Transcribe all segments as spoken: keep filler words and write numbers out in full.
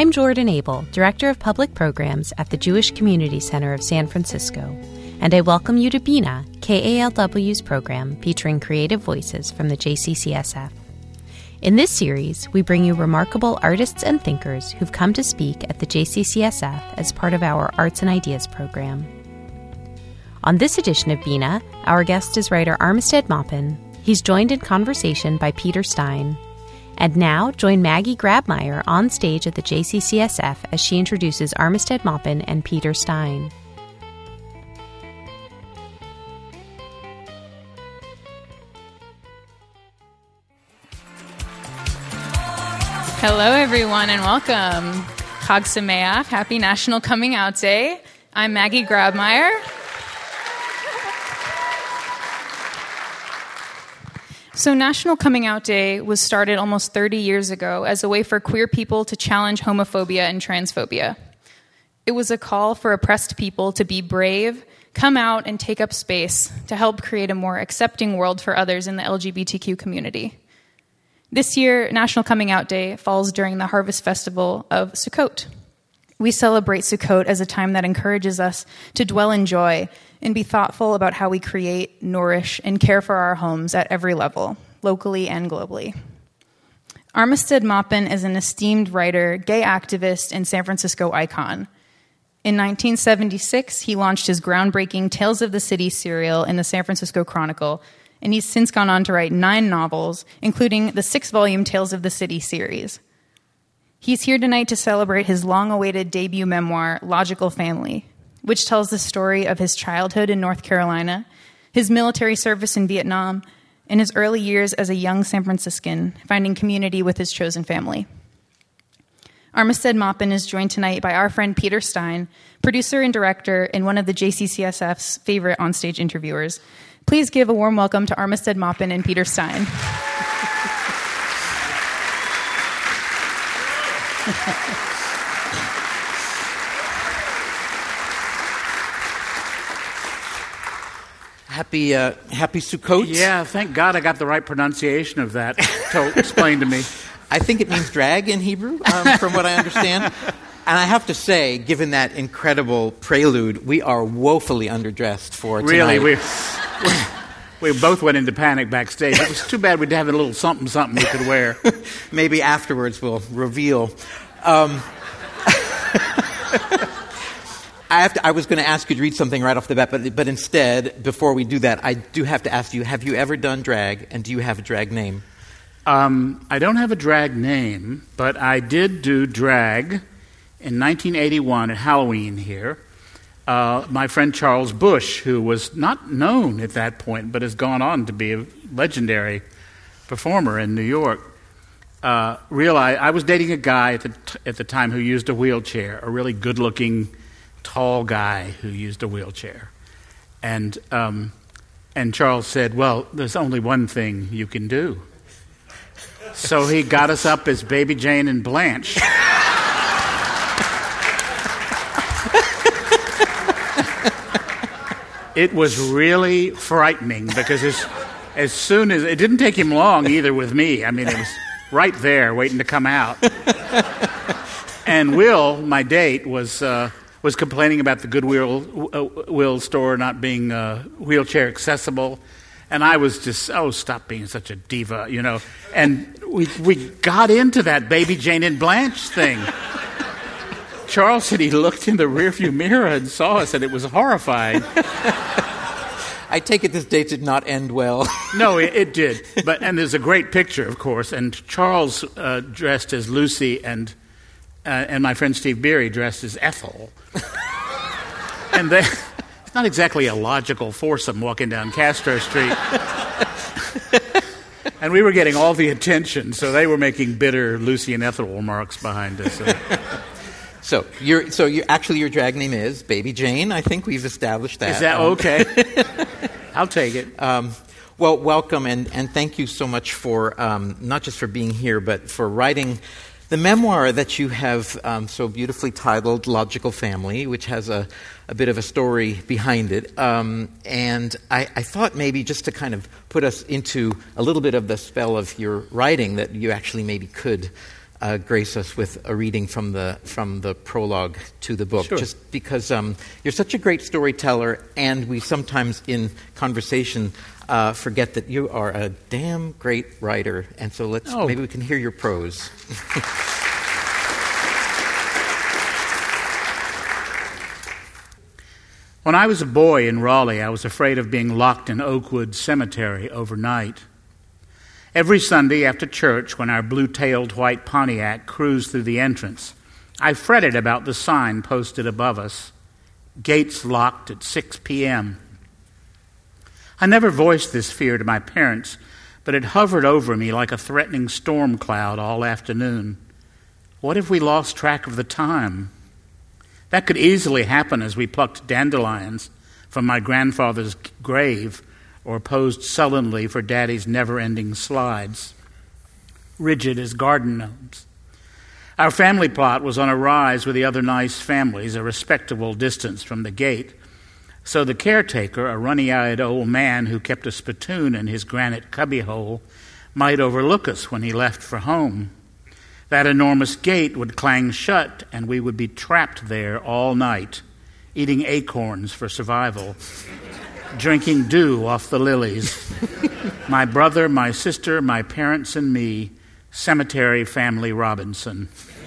I'm Jordan Abel, Director of Public Programs at the Jewish Community Center of San Francisco, and I welcome you to Bina, K A L W's program featuring creative voices from the J C C S F. In this series, we bring you remarkable artists and thinkers who've come to speak at the J C C S F as part of our Arts and Ideas program. On this edition of Bina, our guest is writer Armistead Maupin. He's joined in conversation by Peter Stein. And now, join Maggie Grabmeier on stage at the J C C S F as she introduces Armistead Maupin and Peter Stein. Hello, everyone, and welcome. Chag Sameach, Happy National Coming Out Day. I'm Maggie Grabmeier. So National Coming Out Day was started almost thirty years ago as a way for queer people to challenge homophobia and transphobia. It was a call for oppressed people to be brave, come out, and take up space to help create a more accepting world for others in the L G B T Q community. This year, National Coming Out Day falls during the Harvest Festival of Sukkot. We celebrate Sukkot as a time that encourages us to dwell in joy and be thoughtful about how we create, nourish, and care for our homes at every level, locally and globally. Armistead Maupin is an esteemed writer, gay activist, and San Francisco icon. In nineteen seventy-six, he launched his groundbreaking Tales of the City serial in the San Francisco Chronicle, and he's since gone on to write nine novels, including the six-volume Tales of the City series. He's here tonight to celebrate his long-awaited debut memoir, Logical Family, which tells the story of his childhood in North Carolina, his military service in Vietnam, and his early years as a young San Franciscan, finding community with his chosen family. Armistead Maupin is joined tonight by our friend Peter Stein, producer and director, and one of the J C C S F's favorite onstage interviewers. Please give a warm welcome to Armistead Maupin and Peter Stein. Happy, uh, happy Sukkot. Yeah, thank God I got the right pronunciation of that told, explained to me. I think it means drag in Hebrew, um, from what I understand. And I have to say, given that incredible prelude, we are woefully underdressed for tonight. Really, we, we, we both went into panic backstage. It was too bad we'd have a little something something we could wear. Maybe afterwards we'll reveal. Um, I, have to, I was going to ask you to read something right off the bat, but, but instead, before we do that, I do have to ask you, have you ever done drag, and do you have a drag name? Um, I don't have a drag name, but I did do drag in nineteen eighty-one at Halloween here. Uh, my friend Charles Bush, who was not known at that point, but has gone on to be a legendary performer in New York, uh, realized I was dating a guy at the, t- at the time who used a wheelchair, a really good-looking, tall guy who used a wheelchair. And um, and Charles said, well, there's only one thing you can do. So he got us up as Baby Jane and Blanche. It was really frightening because as, as soon as... It didn't take him long either with me. I mean, it was right there waiting to come out. And Will, my date, was... Uh, was complaining about the Goodwill uh, Will store not being uh, wheelchair accessible. And I was just, oh, stop being such a diva, you know. And we we got into that Baby Jane and Blanche thing. Charles said he looked in the rearview mirror and saw us, and it was horrifying. I take it this date did not end well. No, it, it did. But and there's a great picture, of course. And Charles uh, dressed as Lucy and... Uh, and my friend Steve Beery dressed as Ethel. And they, it's not exactly a logical foursome walking down Castro Street. And we were getting all the attention, so they were making bitter Lucy and Ethel remarks behind us. So, so you're so you actually your drag name is Baby Jane. I think we've established that. Is that um, okay? I'll take it. Um, well, welcome, and, and thank you so much for um, not just for being here, but for writing the memoir that you have um, so beautifully titled Logical Family, which has a, a bit of a story behind it. Um, and I, I thought maybe just to kind of put us into a little bit of the spell of your writing that you actually maybe could uh, grace us with a reading from the from the prologue to the book, Sure. just because um, you're such a great storyteller, and we sometimes in conversation uh, forget that you are a damn great writer. And so let's Oh. maybe we can hear your prose. When I was a boy in Raleigh, I was afraid of being locked in Oakwood Cemetery overnight. Every Sunday after church, when our blue-tailed white Pontiac cruised through the entrance, I fretted about the sign posted above us, "Gates locked at six p.m." I never voiced this fear to my parents, but it hovered over me like a threatening storm cloud all afternoon. What if we lost track of the time? That could easily happen as we plucked dandelions from my grandfather's grave or posed sullenly for Daddy's never-ending slides, rigid as garden gnomes. Our family plot was on a rise with the other nice families, a respectable distance from the gate, so the caretaker, a runny-eyed old man who kept a spittoon in his granite cubbyhole, might overlook us when he left for home. That enormous gate would clang shut, and we would be trapped there all night, eating acorns for survival, drinking dew off the lilies. My brother, my sister, my parents, and me, Cemetery Family Robinson.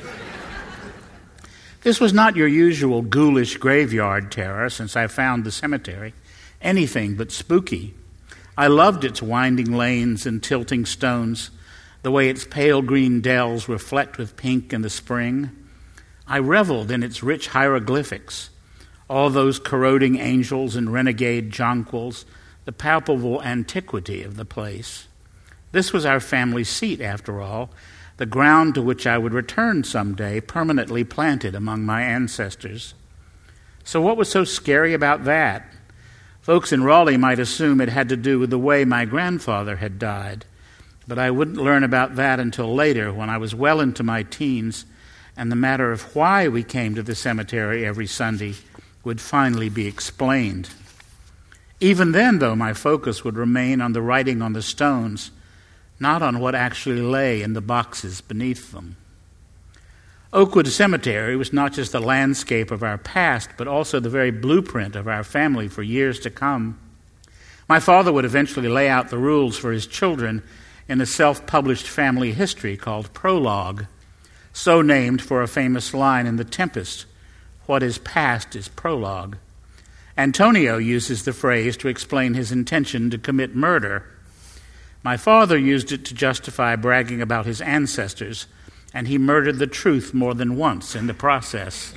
This was not your usual ghoulish graveyard terror, since I found the cemetery anything but spooky. I loved its winding lanes and tilting stones, the way its pale green dells reflect with pink in the spring. I reveled in its rich hieroglyphics, all those corroding angels and renegade jonquils, the palpable antiquity of the place. This was our family seat, after all, the ground to which I would return someday, permanently planted among my ancestors. So what was so scary about that? Folks in Raleigh might assume it had to do with the way my grandfather had died, but I wouldn't learn about that until later, when I was well into my teens, and the matter of why we came to the cemetery every Sunday would finally be explained. Even then, though, my focus would remain on the writing on the stones, not on what actually lay in the boxes beneath them. Oakwood Cemetery was not just the landscape of our past, but also the very blueprint of our family for years to come. My father would eventually lay out the rules for his children in a self-published family history called Prologue, so named for a famous line in The Tempest, "What is past is prologue." Antonio uses the phrase to explain his intention to commit murder. My father used it to justify bragging about his ancestors, and he murdered the truth more than once in the process.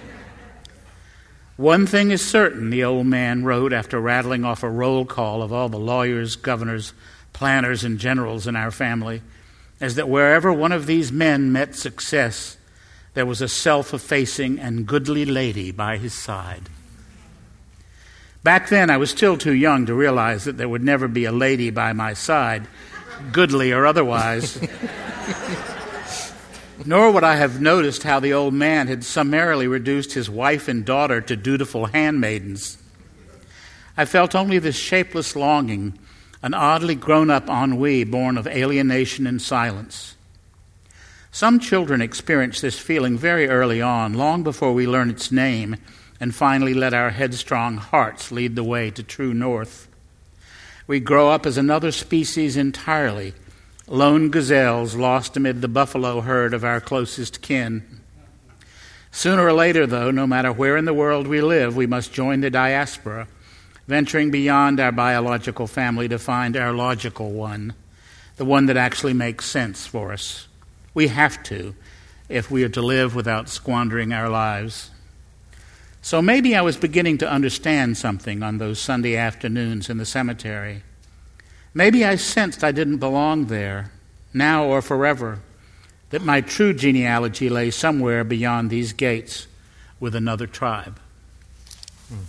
"One thing is certain," the old man wrote after rattling off a roll call of all the lawyers, governors, planners, and generals in our family, is that wherever one of these men met success, there was a self-effacing and goodly lady by his side. Back then, I was still too young to realize that there would never be a lady by my side, goodly or otherwise. Nor would I have noticed how the old man had summarily reduced his wife and daughter to dutiful handmaidens. I felt only this shapeless longing, an oddly grown-up ennui born of alienation and silence. Some children experience this feeling very early on, long before we learn its name, and finally let our headstrong hearts lead the way to true north. We grow up as another species entirely, lone gazelles lost amid the buffalo herd of our closest kin. Sooner or later, though, no matter where in the world we live, we must join the diaspora, venturing beyond our biological family to find our logical one, the one that actually makes sense for us. We have to, if we are to live without squandering our lives. So maybe I was beginning to understand something on those Sunday afternoons in the cemetery. Maybe I sensed I didn't belong there, now or forever, that my true genealogy lay somewhere beyond these gates with another tribe. Hmm.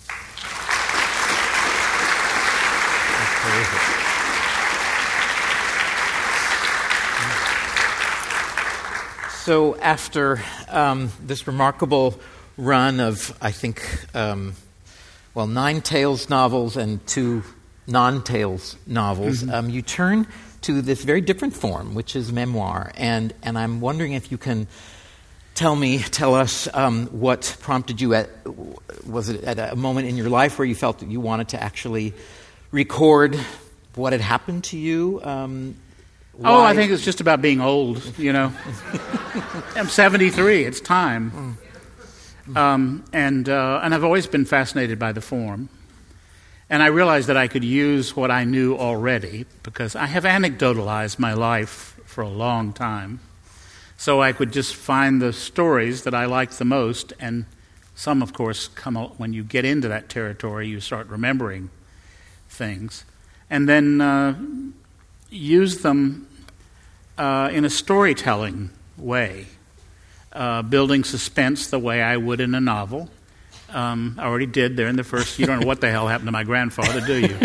So after um, this remarkable run of, I think, um, well, nine Tales novels and two non-tales novels, Mm-hmm. um, you turn to this very different form, which is memoir. And, and I'm wondering if you can tell me, tell us um, what prompted you at, was it at a moment in your life where you felt that you wanted to actually record what had happened to you? Um, oh, I think it's just about being old, you know. I'm seventy-three, it's time. Um, and, uh, and I've always been fascinated by the form. And I realized that I could use what I knew already, because I have anecdotalized my life for a long time. So I could just find the stories that I liked the most, and some, of course, come out when you get into that territory, you start remembering things, and then uh, use them uh, in a storytelling way, uh, building suspense the way I would in a novel. Um, I already did there in the first. You don't know what the hell happened to my grandfather, do you?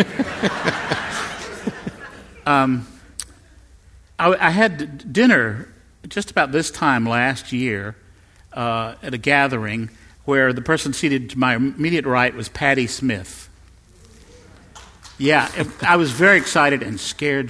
um, I, I had dinner just about this time last year uh, at a gathering where the person seated to my immediate right was Patti Smith. Yeah, I was very excited and scared.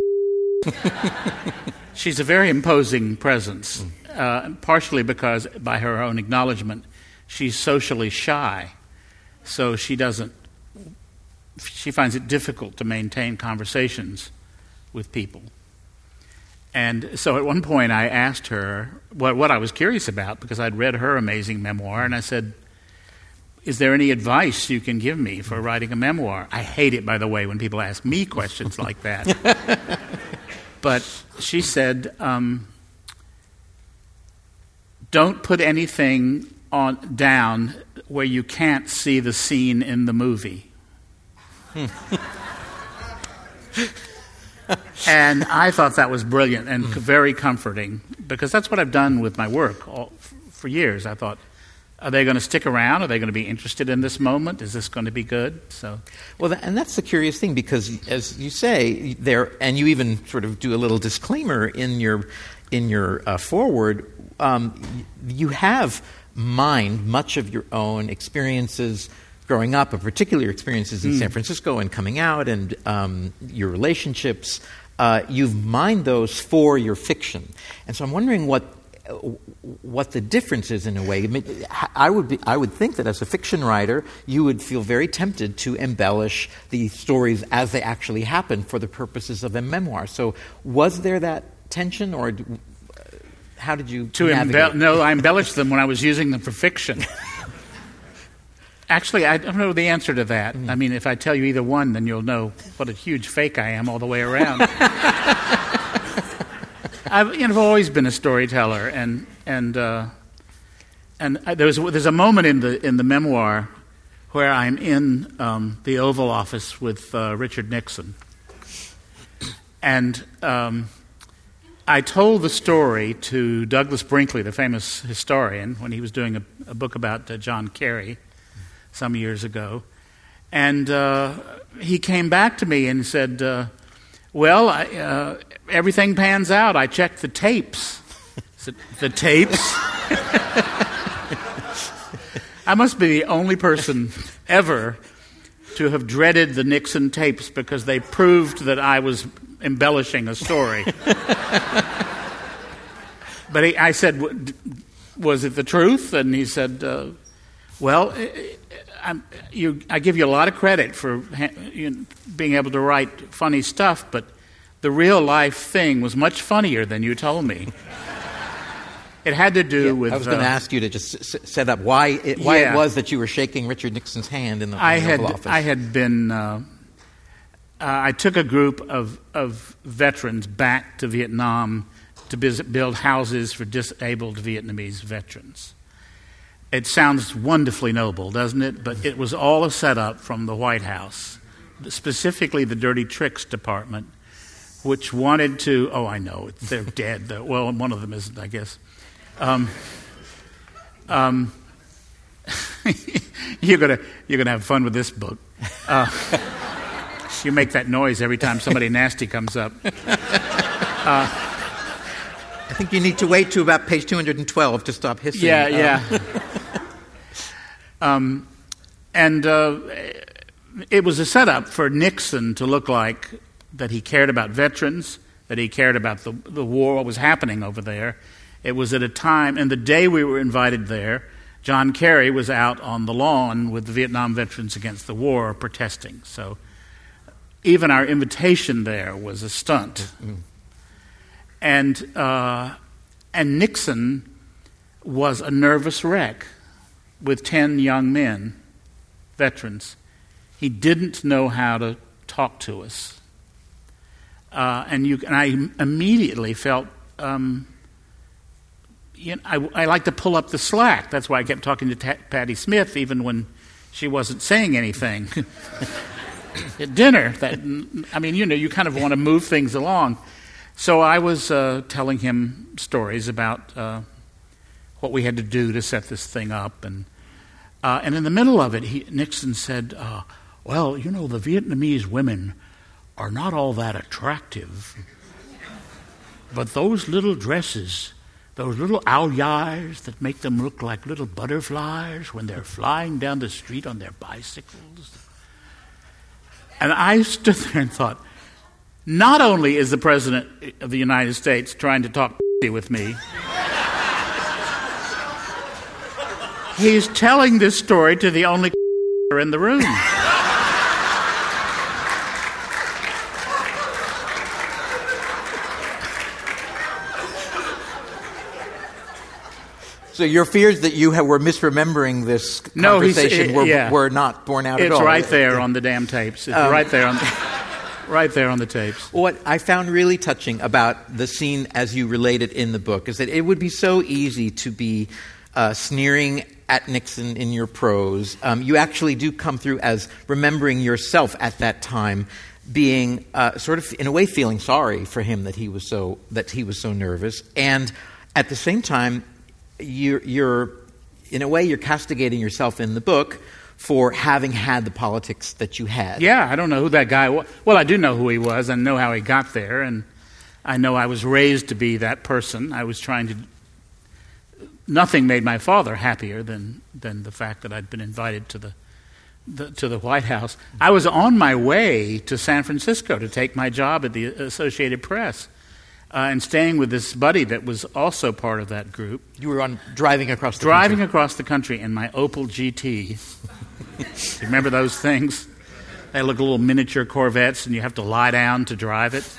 She's a very imposing presence, uh, partially because, by her own acknowledgement, she's socially shy, so she doesn't, she finds it difficult to maintain conversations with people. And so at one point I asked her what, what I was curious about, because I'd read her amazing memoir, and I said, is there any advice you can give me for writing a memoir? I hate it, by the way, when people ask me questions like that. But she said, um, don't put anything on down where you can't see the scene in the movie. And I thought that was brilliant and very comforting, because that's what I've done with my work all, for years. I thought, are they going to stick around? Are they going to be interested in this moment? Is this going to be good? So, well, that, and that's the curious thing, because as you say there, and you even sort of do a little disclaimer in your in your uh, foreword, um, you have mined much of your own experiences growing up, and particularly your experiences in mm. San Francisco and coming out, and um, your relationships. Uh, you've mined those for your fiction, and so I'm wondering what. what the difference is in a way. I mean, I would be, I would think that as a fiction writer, you would feel very tempted to embellish the stories as they actually happen for the purposes of a memoir. So was there that tension, or how did you to navigate? Embe- no, I embellished them when I was using them for fiction. Actually, I don't know the answer to that. Mm. I mean, if I tell you either one, then you'll know what a huge fake I am all the way around. I've, you know, I've always been a storyteller, and and uh, and I, there's there's a moment in the in the memoir where I'm in um, the Oval Office with uh, Richard Nixon, and um, I told the story to Douglas Brinkley, the famous historian, when he was doing a, a book about uh, John Kerry some years ago, and uh, he came back to me and said, uh, "Well, I." Uh, Everything pans out. I checked the tapes. The, the tapes? I must be the only person ever to have dreaded the Nixon tapes, because they proved that I was embellishing a story. But he, I said, was it the truth? And he said, uh, well, I'm, you, I give you a lot of credit for ha- you know, being able to write funny stuff, but the real life thing was much funnier than you told me. It had to do yeah, with... I was going to uh, ask you to just s- set up why it, why yeah. it was that you were shaking Richard Nixon's hand in the, in I the had, Oval Office. I had been... Uh, uh, I took a group of, of veterans back to Vietnam to visit, build houses for disabled Vietnamese veterans. It sounds wonderfully noble, doesn't it? But it was all a setup from the White House, specifically the Dirty Tricks Department, which wanted to... Oh, I know, they're dead. Though. Well, one of them isn't, I guess. Um, um, you're gonna you're gonna have fun with this book. Uh, you make that noise every time somebody nasty comes up. Uh, I think you need to wait to about page two hundred twelve to stop hissing. Yeah, yeah. um, and uh, it was a setup for Nixon to look like that he cared about veterans, that he cared about the, the war, what was happening over there. It was at a time, and the day we were invited there, John Kerry was out on the lawn with the Vietnam Veterans Against the War protesting. So even our invitation there was a stunt. Mm-hmm. And uh, and Nixon was a nervous wreck with ten young men, veterans. He didn't know how to talk to us. Uh, and you and I immediately felt, um, you know, I, I like to pull up the slack. That's why I kept talking to T- Patti Smith, even when she wasn't saying anything. At dinner, that I mean, you know, you kind of want to move things along. So I was uh, telling him stories about uh, what we had to do to set this thing up, and uh, and in the middle of it, he, Nixon said, uh, "Well, you know, the Vietnamese women are not all that attractive, but those little dresses, those little aoyais that make them look like little butterflies when they're flying down the street on their bicycles." And I stood there and thought, not only is the President of the United States trying to talk with me, he's telling this story to the only in the room. So your fears that you have, were misremembering this no, conversation it, were, yeah. were not borne out it's at all. It's right there on the damn tapes. It's um, right there on the, right there on the tapes. What I found really touching about the scene as you relate it in the book is that it would be so easy to be uh, sneering at Nixon in your prose. Um, you actually do come through as remembering yourself at that time, being uh, sort of in a way feeling sorry for him that he was so that he was so nervous, and at the same time, You're, you're, in a way, you're castigating yourself in the book for having had the politics that you had. Yeah, I don't know who that guy was. Well, I do know who he was and know how he got there, and I know I was raised to be that person. I was trying to... Nothing made my father happier than, than the fact that I'd been invited to the, the to the White House. I was on my way to San Francisco to take my job at the Associated Press. Uh, and staying with this buddy that was also part of that group. You were on driving across the driving country. across the country in my Opel G T. You remember those things? They look little miniature Corvettes, and you have to lie down to drive it.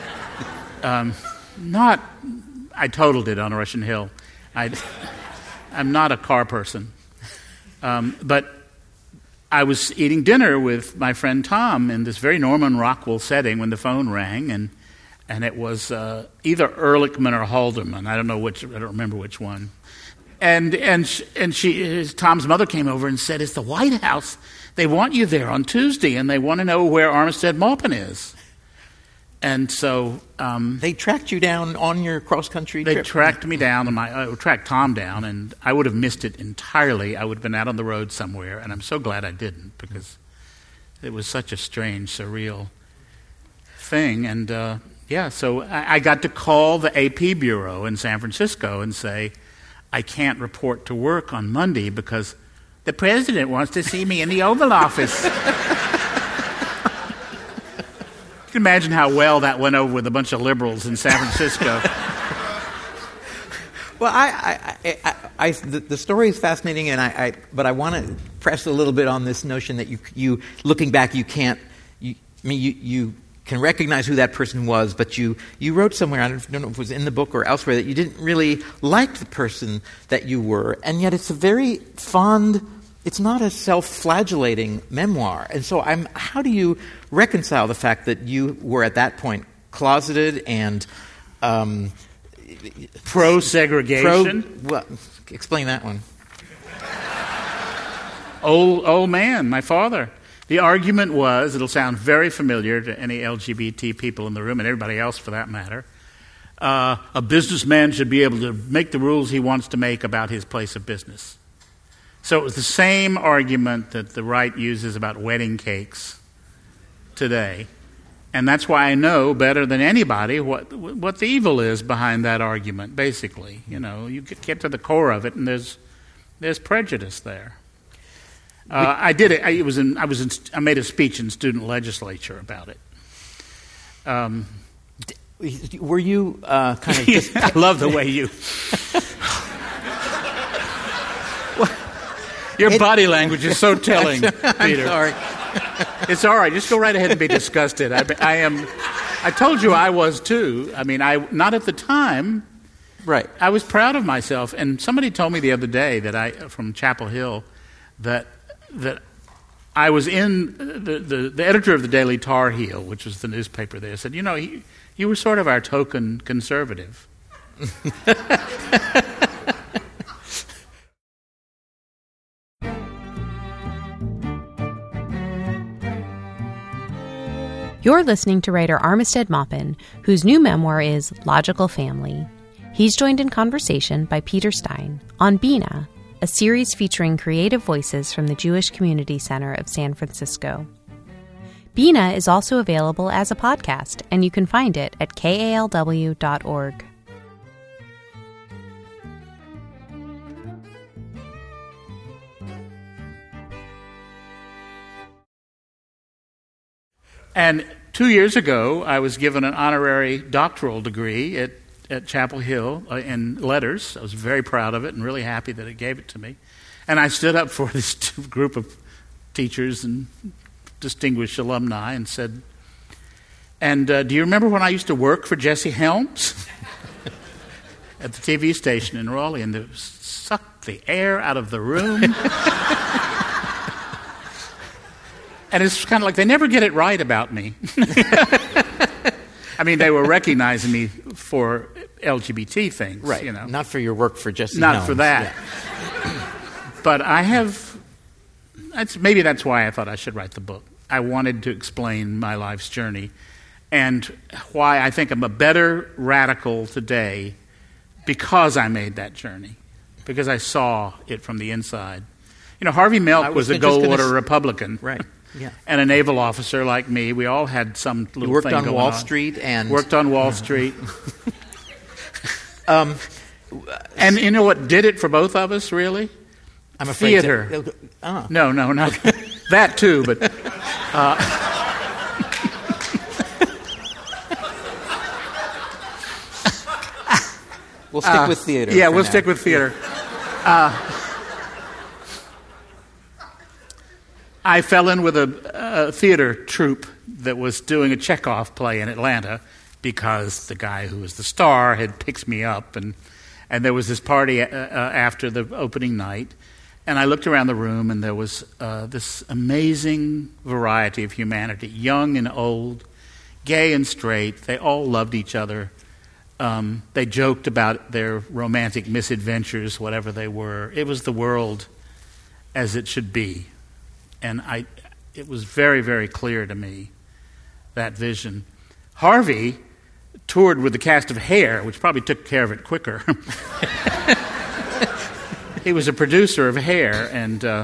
Um, not, I totaled it on Russian Hill. I, I'm not a car person, um, but I was eating dinner with my friend Tom in this very Norman Rockwell setting when the phone rang, and. And it was uh, either Ehrlichman or Haldeman. I don't know which. I don't remember which one. And and sh- and she, his, Tom's mother came over and said, "It's the White House. They want you there on Tuesday, and they want to know where Armistead Maupin is." And so um, they tracked you down on your cross country trip. They tracked me down, and my uh, tracked Tom down, and I would have missed it entirely. I would have been out on the road somewhere, and I'm so glad I didn't because it was such a strange, surreal thing, and. Uh, Yeah, so I got to call the A P Bureau in San Francisco and say, I can't report to work on Monday because the president wants to see me in the Oval Office. You can imagine how well that went over with a bunch of liberals in San Francisco. Well, I, I, I, I the, the story is fascinating, and I, I but I want to press a little bit on this notion that you, you looking back, you can't, you, I mean, you, you can recognize who that person was, but you, you wrote somewhere, I don't, don't know if it was in the book or elsewhere, that you didn't really like the person that you were, and yet it's a very fond, it's not a self-flagellating memoir. And so I'm, how do you reconcile the fact that you were at that point closeted and... Um, Pro-segregation? Pro, well, explain that one. Old, old man, my father. The argument was, it'll sound very familiar to any L G B T people in the room and everybody else for that matter, uh, a businessman should be able to make the rules he wants to make about his place of business. So it was the same argument that the right uses about wedding cakes today. And that's why I know better than anybody what what the evil is behind that argument, basically. You know, you get to the core of it, and there's there's prejudice there. Uh, I did it. I, it was in, I was in, I made a speech in student legislature about it. Um, Were you uh, kind of just... I love the way you... Your it, body language is so telling, I'm Peter. sorry. It's all right. Just go right ahead and be disgusted. I, I am... I told you I was too. I mean, I not at the time. Right. I was proud of myself. And somebody told me the other day that I, from Chapel Hill, that that I was in, the, the, the editor of the Daily Tar Heel, which was the newspaper there, said, you know, he, you were sort of our token conservative. You're listening to writer Armistead Maupin, whose new memoir is Logical Family. He's joined in conversation by Peter Stein on Bina, a series featuring creative voices from the Jewish Community Center of San Francisco. Bina is also available as a podcast, and you can find it at K A L W dot org. And two years ago, I was given an honorary doctoral degree at, at Chapel Hill uh, in letters. I was very proud of it and really happy that it gave it to me. And I stood up for this group of teachers and distinguished alumni and said, and uh, do you remember when I used to work for Jesse Helms at the T V station in Raleigh, and it sucked the air out of the room? And it's kind of like they never get it right about me. I mean, they were recognizing me for L G B T things, right? You know, not for your work for Jesse not Helms. for that. Yeah. But I have. That's, maybe that's why I thought I should write the book. I wanted to explain my life's journey and why I think I'm a better radical today because I made that journey, because I saw it from the inside. You know, Harvey Milk was, was a Goldwater s- Republican, right? Yeah, and a naval officer like me. We all had some little you worked thing on going Wall on. Street and worked on Wall Street. um, and you know what did it for both of us, really? I'm afraid theater. To, uh. No, no, not that too, but. Uh, we'll stick uh, with theater. Yeah, we'll now. stick with theater. Uh, I fell in with a, a theater troupe that was doing a Chekhov play in Atlanta because the guy who was the star had picked me up, and and there was this party uh, after the opening night, and I looked around the room, and there was uh, this amazing variety of humanity, young and old, gay and straight. They all loved each other. Um, they joked about their romantic misadventures, whatever they were. It was the world as it should be. And I, it was very, very clear to me, that vision. Harvey toured with the cast of Hair, which probably took care of it quicker. He was a producer of Hair, and uh,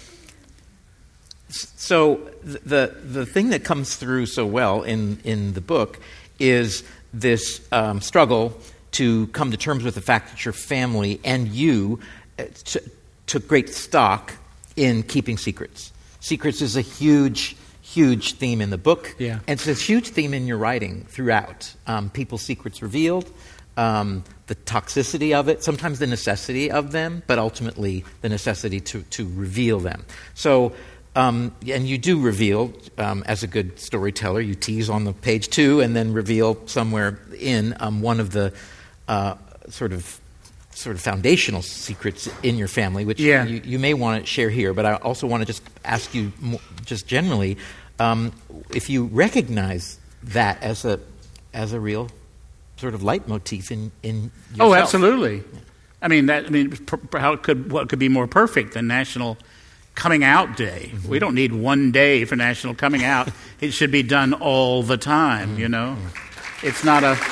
so the the thing that comes through so well in in the book is this um, struggle to come to terms with the fact that your family and you uh, t- took great stock in keeping secrets. Secrets is a huge, huge theme in the book. Yeah. And it's a huge theme in your writing throughout. Um, people's secrets revealed, um, the toxicity of it, sometimes the necessity of them, but ultimately the necessity to, to reveal them. So, um, and you do reveal, um, as a good storyteller, you tease on the page two and then reveal somewhere in um, one of the uh, sort of sort of foundational secrets in your family, which yeah. you, you may want to share here, but I also want to just ask you more, just generally, um, if you recognize that as a as a real sort of leitmotif in, in yourself. Oh, absolutely. Yeah. I mean, that. I mean, per, how could what could be more perfect than National Coming Out Day? Mm-hmm. We don't need one day for National Coming Out. It should be done all the time, mm-hmm. you know? It's not a...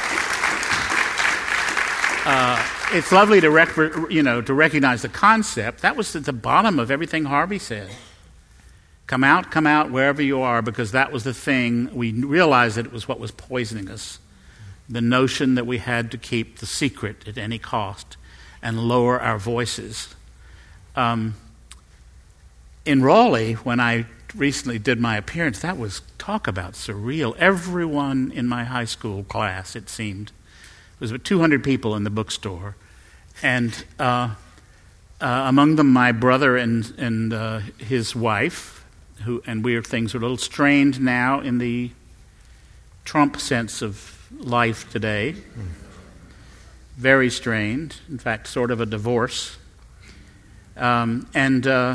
Uh, It's lovely to rec- you know to recognize the concept. That was at the bottom of everything Harvey said. Come out, come out wherever you are, because that was the thing. We realized that it was what was poisoning us. The notion that we had to keep the secret at any cost and lower our voices. Um, in Raleigh, when I recently did my appearance, that was, talk about surreal. Everyone in my high school class, it seemed, there was about two hundred people in the bookstore. And uh, uh, among them, my brother and, and uh, his wife, who, and we are, things are a little strained now in the Trump sense of life today. Mm. Very strained, in fact, sort of a divorce. Um, and uh,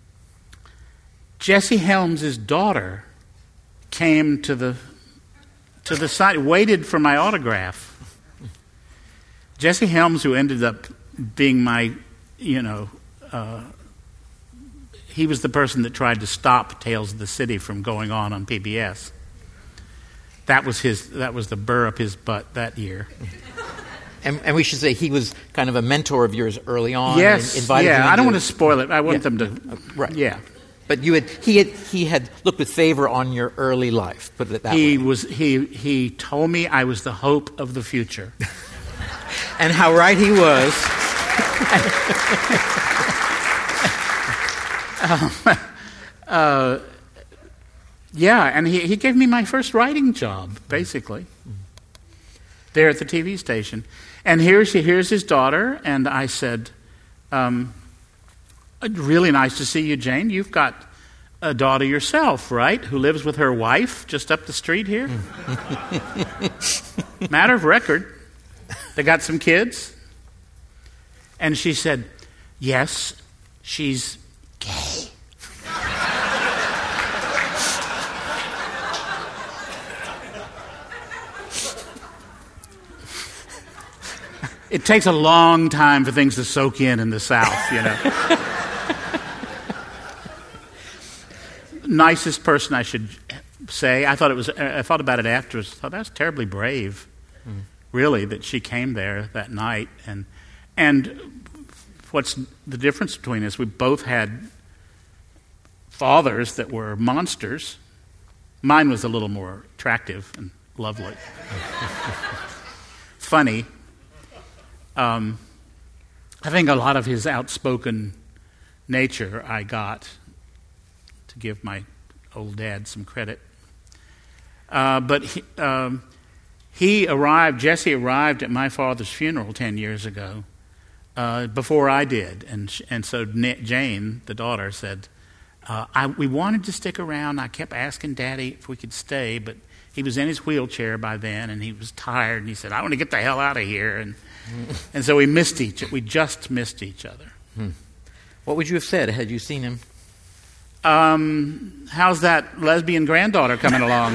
Jesse Helms' daughter came to the to the side, waited for my autograph. Jesse Helms, who ended up being my, you know, uh, he was the person that tried to stop Tales of the City from going on on P B S. That was his. That was the burr up his butt that year. And, and we should say he was kind of a mentor of yours early on. Yes, and invited yeah. you I don't into, want to spoil it. I want yeah, them to, uh, right? Yeah. But you had he had he had looked with favor on your early life. Put it that he way. was he he told me I was the hope of the future. And how right he was. um, uh, yeah, and he, he gave me my first writing job, basically, there at the T V station. And here's, here's his daughter, and I said, um, really nice to see you, Jane. You've got a daughter yourself, right, who lives with her wife just up the street here? Matter of record. They got some kids. And she said, yes, she's gay. It takes a long time for things to soak in in the South, you know. Nicest person, I should say. I thought it was. I thought about it after. I thought that's terribly brave, mm. really, that she came there that night. And and what's the difference between us? We both had fathers that were monsters. Mine was a little more attractive and lovely, funny. Um, I think a lot of his outspoken nature I got, to give my old dad some credit. Uh, but he, um, he arrived, Jesse arrived at my father's funeral ten years ago, uh, before I did. And sh- and so Jane, the daughter, said, uh, I, we wanted to stick around. I kept asking Daddy if we could stay, but he was in his wheelchair by then, and he was tired, and he said, I want to get the hell out of here. And and so we missed each we just missed each other. Hmm. What would you have said had you seen him? Um, how's that lesbian granddaughter coming along?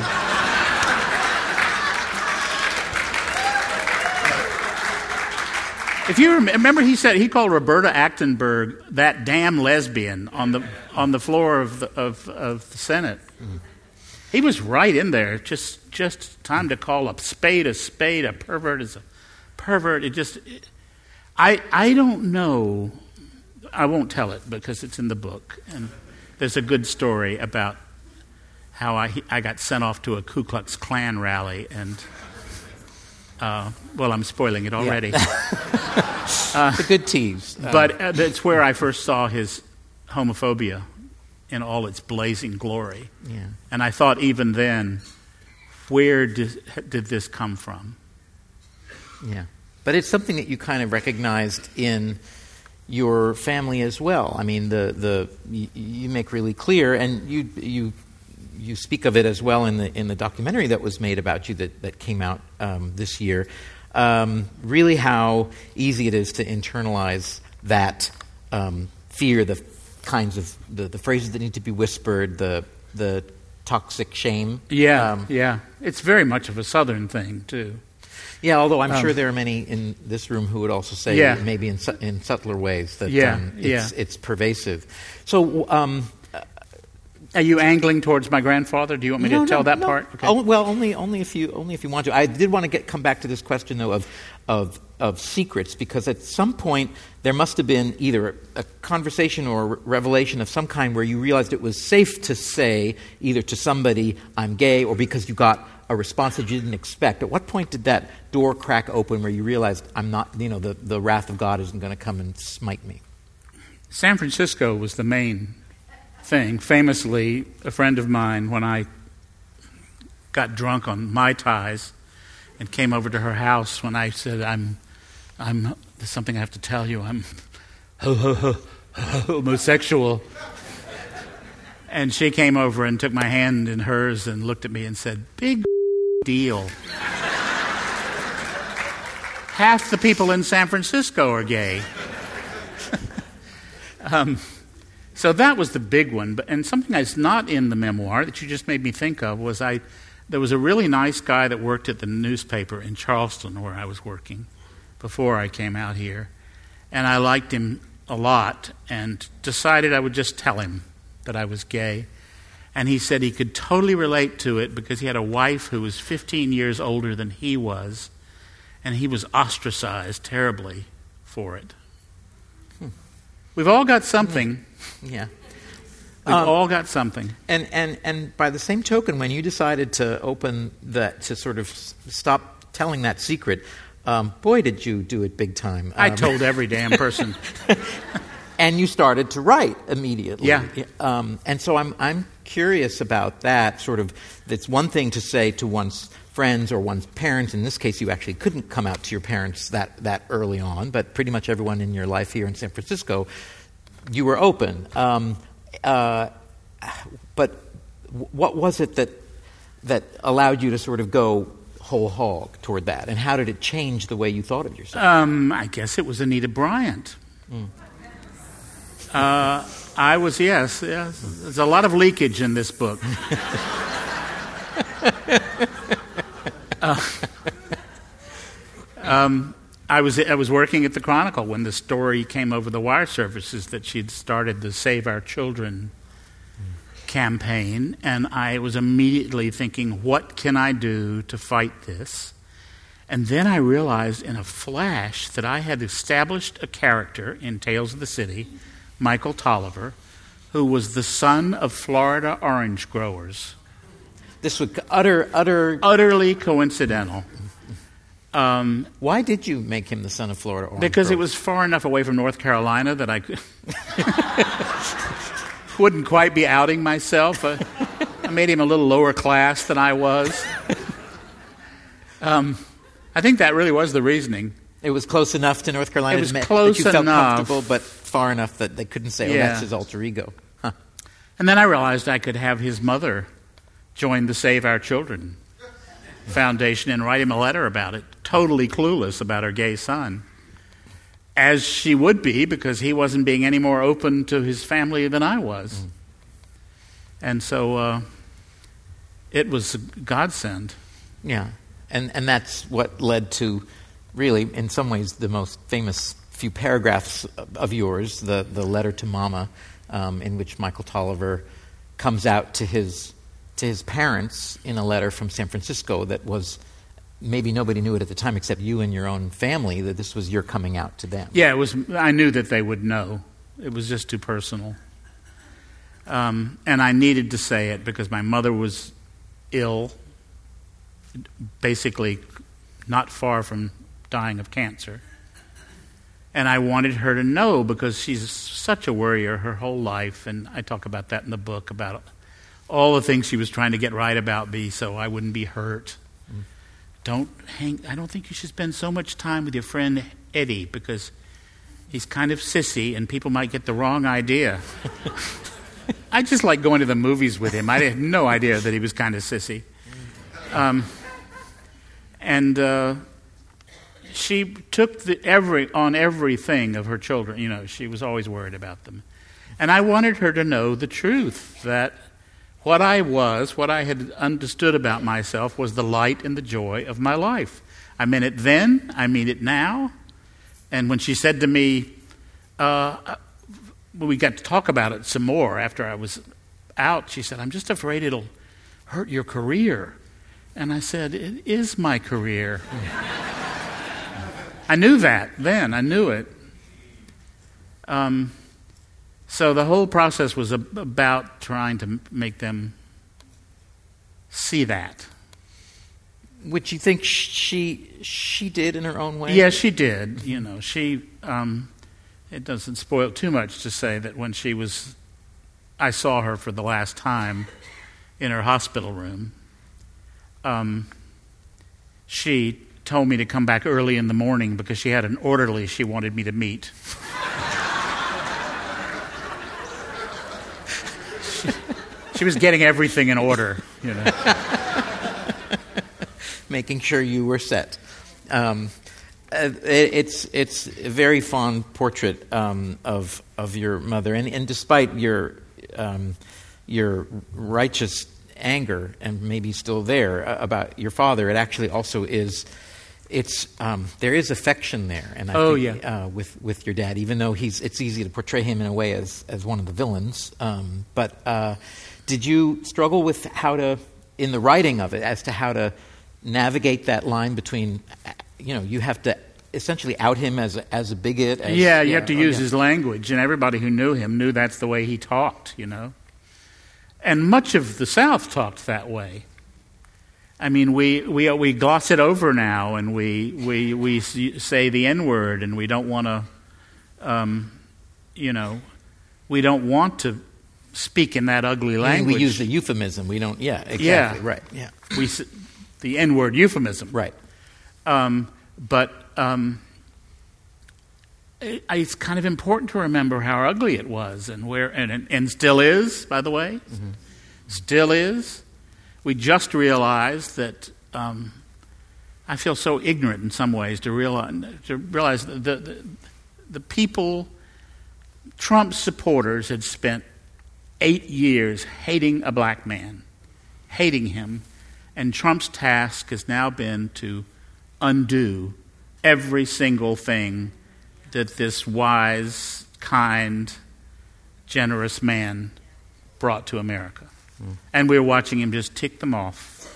If you remember, he said he called Roberta Achtenberg that damn lesbian on the on the floor of the, of, of the Senate. Mm. He was right in there. Just just time to call a spade a spade. A pervert is a pervert. It just, it, I I don't know. I won't tell it because it's in the book, and there's a good story about how I I got sent off to a Ku Klux Klan rally, and uh, well, I'm spoiling it already. Yeah. uh, it's a good tease, uh, but uh, that's where I first saw his homophobia in all its blazing glory. Yeah. And I thought, even then, where did, did this come from? Yeah. But it's something that you kind of recognized in your family as well. I mean, the the you, you make really clear, and you you you speak of it as well in the in the documentary that was made about you that, that came out um, this year. Um, really, how easy it is to internalize that um, fear, the kinds of the, the phrases that need to be whispered, the the toxic shame. Yeah, um, yeah. It's very much of a Southern thing too. Yeah, although I'm um, sure there are many in this room who would also say, yeah. maybe in su- in subtler ways, that yeah, um, it's, yeah. it's pervasive. So, um, are you angling towards my grandfather? Do you want me no, to tell no, that no. part? Okay. Oh, well, only only if you only if you want to. I did want to get come back to this question though of of of secrets, because at some point there must have been either a conversation or a revelation of some kind where you realized it was safe to say either to somebody, I'm gay, or because you got a response that you didn't expect. At what point did that door crack open where you realized I'm not, you know, the, the wrath of God isn't going to come and smite me? San Francisco was the main thing. Famously, a friend of mine, when I got drunk on Mai Tais and came over to her house, when I said, I'm, I'm, there's something I have to tell you, I'm ho, ho, ho, homosexual. And she came over and took my hand in hers and looked at me and said, big deal. Half the people in San Francisco are gay. um, so that was the big one. But, and something that's not in the memoir that you just made me think of was I, there was a really nice guy that worked at the newspaper in Charleston where I was working before I came out here. And I liked him a lot and decided I would just tell him that I was gay. And he said he could totally relate to it because he had a wife who was fifteen years older than he was, and he was ostracized terribly for it. Hmm. We've all got something. Yeah. We've um, all got something. And, and, and by the same token, when you decided to open that, to sort of s- stop telling that secret, um, boy, did you do it big time. Um, I told every damn person. And you started to write immediately. Yeah. Um, and so I'm I'm curious about that. Sort of, it's one thing to say to one's friends or one's parents. In this case, you actually couldn't come out to your parents that, that early on, but pretty much everyone in your life here in San Francisco, you were open. Um, uh, but what was it that that allowed you to sort of go whole hog toward that? And how did it change the way you thought of yourself? Um, I guess it was Anita Bryant. Mm. Uh, I was, yes, yes. There's a lot of leakage in this book. uh, um, I was I was working at the Chronicle when the story came over the wire services that she'd started the Save Our Children campaign, and I was immediately thinking, what can I do to fight this? And then I realized in a flash that I had established a character in Tales of the City, Michael Tolliver, who was the son of Florida orange growers. This was utter, utter... Utterly coincidental. Um, Why did you make him the son of Florida orange Because growers? it was far enough away from North Carolina that I could wouldn't quite be outing myself. Uh, I made him a little lower class than I was. um, I think that really was the reasoning. It was close enough to North Carolina It was that close you felt enough. comfortable, but far enough that they couldn't say, oh, Yeah. that's his alter ego. Huh. And then I realized I could have his mother join the Save Our Children Foundation and write him a letter about it, totally clueless about her gay son, as she would be because he wasn't being any more open to his family than I was. Mm. And so uh, it was a godsend. Yeah, and and that's what led to, really, in some ways, the most famous few paragraphs of yours, the, the letter to Mama, um, in which Michael Tolliver comes out to his to his parents in a letter from San Francisco that was, maybe nobody knew it at the time except you and your own family, that this was your coming out to them. Yeah, it was. I knew that they would know. It was just too personal. Um, and I needed to say it because my mother was ill, basically not far from dying of cancer. And I wanted her to know because she's such a worrier her whole life, and I talk about that in the book, about all the things she was trying to get right about me so I wouldn't be hurt. Mm. Don't hang. I don't think you should spend so much time with your friend Eddie because he's kind of sissy and people might get the wrong idea. I just like going to the movies with him. I had no idea that he was kind of sissy. Um, and uh, she took the every on everything of her children. You know, she was always worried about them. And I wanted her to know the truth, that what I was, what I had understood about myself, was the light and the joy of my life. I meant it then, I mean it now. And when she said to me, uh, we got to talk about it some more after I was out, she said, I'm just afraid it'll hurt your career. And I said, it is my career. I knew that then, I knew it. Um, so the whole process was ab- about trying to make them see that. Which you think she she did in her own way? Yes, she did. You know, she. Um, it doesn't spoil too much to say that when she was I saw her for the last time in her hospital room, um, she told me to come back early in the morning because she had an orderly she wanted me to meet. she, she was getting everything in order, you know. Making sure you were set. Um, it, it's it's a very fond portrait um, of of your mother, and, and despite your um, your righteous anger, and maybe still there, uh, about your father, it actually also is. It's um, there is affection there, and I oh, think yeah. uh, with with your dad, even though he's it's easy to portray him in a way as as one of the villains. Um, but uh, did you struggle with how to, in the writing of it, as to how to navigate that line between, you know, you have to essentially out him as a, as a bigot. As, yeah, you yeah, have to oh, use yeah. his language, and everybody who knew him knew that's the way he talked, you know. And much of the South talked that way. I mean, we we we gloss it over now, and we we we say the N-word, and we don't want to, um, you know, we don't want to speak in that ugly language. I mean, we use the euphemism. We don't. Yeah, exactly. Yeah. Right. Yeah. We the N-word euphemism. Right. Um, but um, it, it's kind of important to remember how ugly it was, and where and and still is, by the way, mm-hmm. still is. We just realized that um, I feel so ignorant in some ways to realize to realize that the, the the people, Trump's supporters, had spent eight years hating a black man, hating him, and Trump's task has now been to undo every single thing that this wise, kind, generous man brought to America. Mm. And we're watching him just tick them off.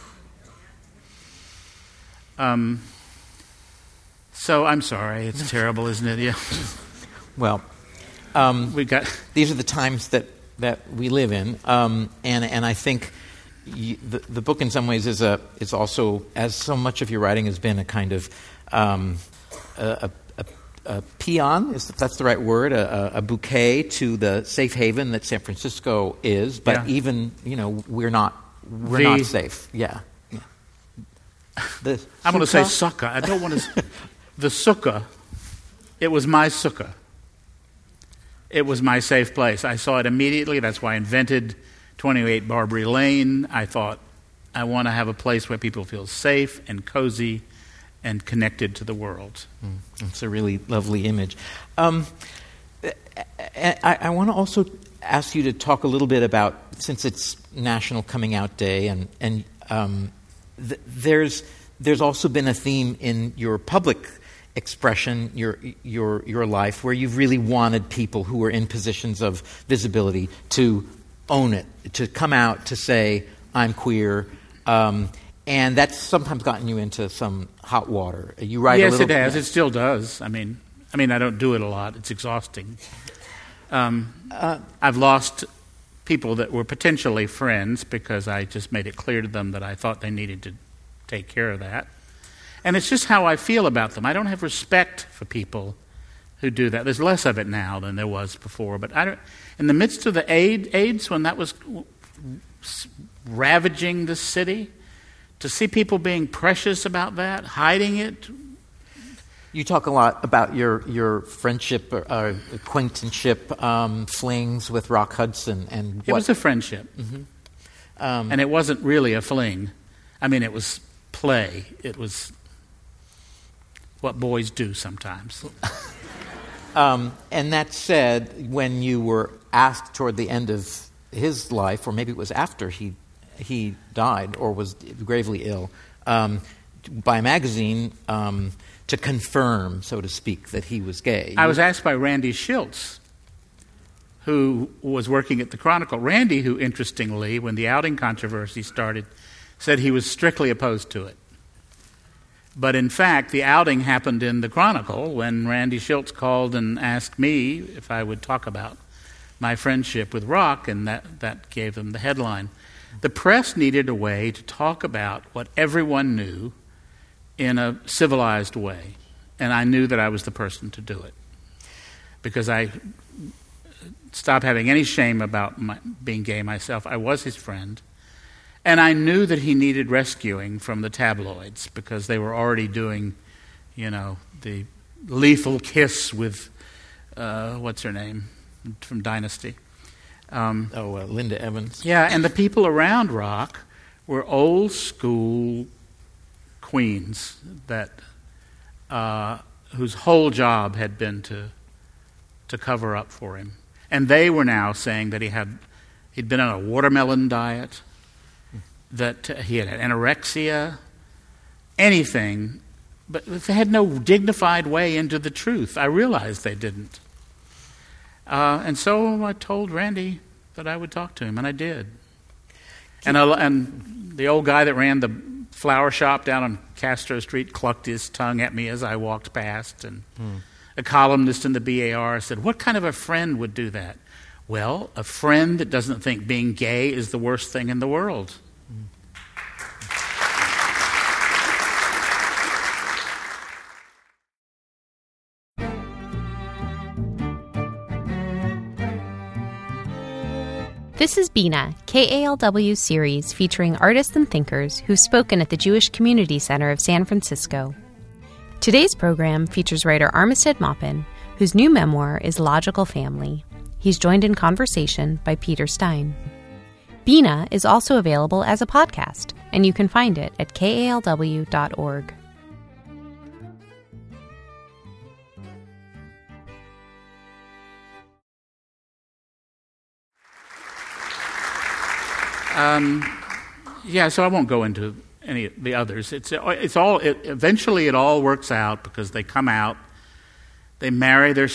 Um, so I'm sorry, it's terrible, isn't it? Yeah. Well, um, we got these are the times that, that we live in, um, and and I think you, the the book in some ways is a is also, as so much of your writing has been, a kind of um, a, a, a peon, if that's the right word, a, a bouquet to the safe haven that San Francisco is. But yeah. even you know we're not we're the, not safe. Yeah. yeah. The I'm going to say sukkah? sukkah. I don't want to. The sukkah. It was my sukkah. It was my safe place. I saw it immediately. That's why I invented twenty-eight Barbary Lane. I thought, I want to have a place where people feel safe and cozy and connected to the world. Mm, it's a really lovely image. Um, I, I want to also ask you to talk a little bit about, since it's National Coming Out Day, and, and um, th- there's there's also been a theme in your public expression, your your your life, where you've really wanted people who are in positions of visibility to own it, to come out, to say, I'm queer, um, and that's sometimes gotten you into some hot water. You write yes, a little... it has. Yeah. It still does. I mean, I mean, I don't do it a lot. It's exhausting. Um, uh, I've lost people that were potentially friends because I just made it clear to them that I thought they needed to take care of that. And it's just how I feel about them. I don't have respect for people who do that. There's less of it now than there was before. But I don't, in the midst of the AIDS, when that was ravaging the city, to see people being precious about that, hiding it. You talk a lot about your, your friendship, uh, acquaintanceship, um, flings with Rock Hudson. And It what, was a friendship. Mm-hmm. Um, and it wasn't really a fling. I mean, it was play. It was what boys do sometimes. um, and that said, when you were asked toward the end of his life, or maybe it was after he he died or was gravely ill, um, by a magazine um, to confirm, so to speak, that he was gay. I was asked by Randy Shilts, who was working at the Chronicle. Randy, who interestingly, when the outing controversy started, said he was strictly opposed to it. But in fact, the outing happened in the Chronicle when Randy Shilts called and asked me if I would talk about my friendship with Rock, and that, that gave them the headline. The press needed a way to talk about what everyone knew in a civilized way, and I knew that I was the person to do it. Because I stop having any shame about my, being gay myself. I was his friend. And I knew that he needed rescuing from the tabloids because they were already doing, you know, the lethal kiss with, uh, what's her name, from Dynasty. Um, oh, uh, Linda Evans. Yeah, and the people around Rock were old school queens that uh, whose whole job had been to to cover up for him. And they were now saying that he had he'd been on a watermelon diet, that he had had anorexia, anything, but they had no dignified way into the truth. I realized they didn't. Uh, and so I told Randy that I would talk to him, and I did. And, I, and the old guy that ran the flower shop down on Castro Street clucked his tongue at me as I walked past. And hmm. a columnist in the B A R said, "What kind of a friend would do that?" Well, a friend that doesn't think being gay is the worst thing in the world. This is Bina, K A L W's series featuring artists and thinkers who've spoken at the Jewish Community Center of San Francisco. Today's program features writer Armistead Maupin, whose new memoir is Logical Family. He's joined in conversation by Peter Stein. Bina is also available as a podcast, and you can find it at K A L W dot org. Um, yeah, so I won't go into any of the others. It's it's all it, eventually it all works out because they come out, they marry their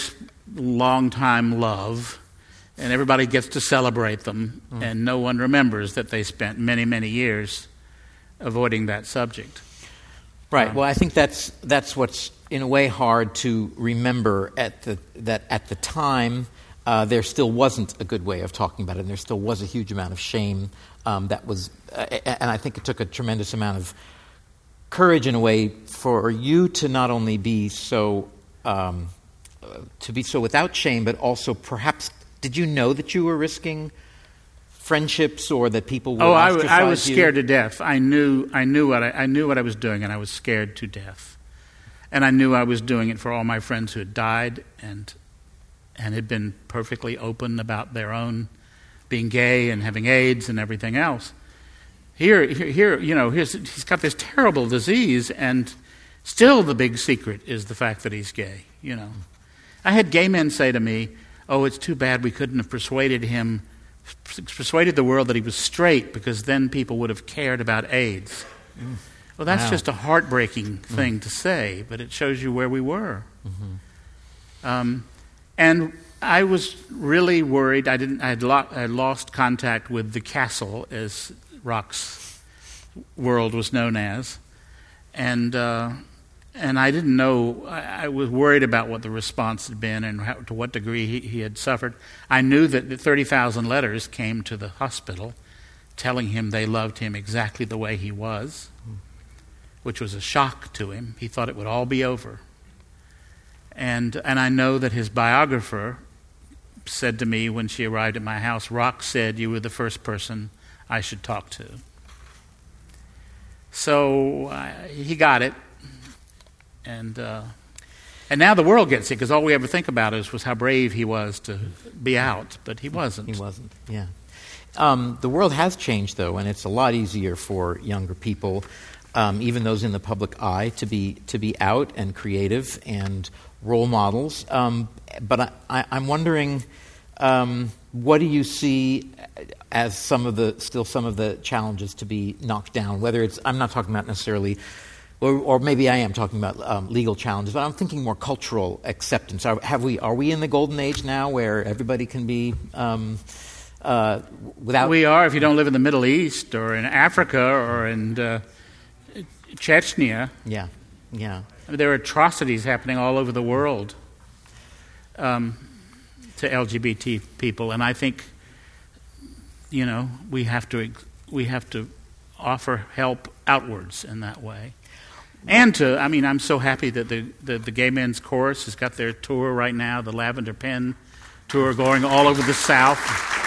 longtime love, and everybody gets to celebrate them, mm. and no one remembers that they spent many many years avoiding that subject. Right. Um, well, I think that's that's what's in a way hard to remember at the that at the time. Uh, there still wasn't a good way of talking about it, and there still was a huge amount of shame um, that was, uh, and I think it took a tremendous amount of courage in a way for you to not only be so, um, uh, to be so without shame, but also perhaps, did you know that you were risking friendships or that people would oh, ostracize I, I was you? scared to death. I knew, I knew what I, I knew what I was doing, and I was scared to death, and I knew I was doing it for all my friends who had died and. and had been perfectly open about their own being gay and having AIDS and everything else. Here, here, here you know, here's, he's got this terrible disease, and still the big secret is the fact that he's gay, you know. I had gay men say to me, "Oh, it's too bad we couldn't have persuaded him, persuaded the world that he was straight, because then people would have cared about AIDS." Mm. Well, that's wow. just a heartbreaking thing mm. to say, but it shows you where we were. Mm-hmm. Um, And I was really worried. I didn't. I had, lo- I had lost contact with the castle, as Rock's world was known as, and uh, and I didn't know. I, I was worried about what the response had been and how, to what degree he, he had suffered. I knew that thirty thousand letters came to the hospital, telling him they loved him exactly the way he was, which was a shock to him. He thought it would all be over. And and I know that his biographer said to me when she arrived at my house, "Rock said you were the first person I should talk to." So uh, he got it, and uh, and now the world gets it, because all we ever think about is was how brave he was to be out, but he wasn't. He wasn't. Yeah. Um, the world has changed, though, and it's a lot easier for younger people, um, even those in the public eye, to be to be out and creative and role models. Um, but I, I, I'm wondering, um, what do you see as some of the still some of the challenges to be knocked down? Whether it's, I'm not talking about necessarily, or, or maybe I am talking about um, legal challenges, but I'm thinking more cultural acceptance. Are, have we? Are we in the golden age now where everybody can be um, uh, without? We are. If you don't live in the Middle East or in Africa or in uh, Chechnya. Yeah. Yeah. I mean, there are atrocities happening all over the world um, to L G B T people, and I think, you know, we have to we have to offer help outwards in that way, and to I mean, I'm so happy that the the, the Gay Men's Chorus has got their tour right now, the Lavender Pen tour going all over the South.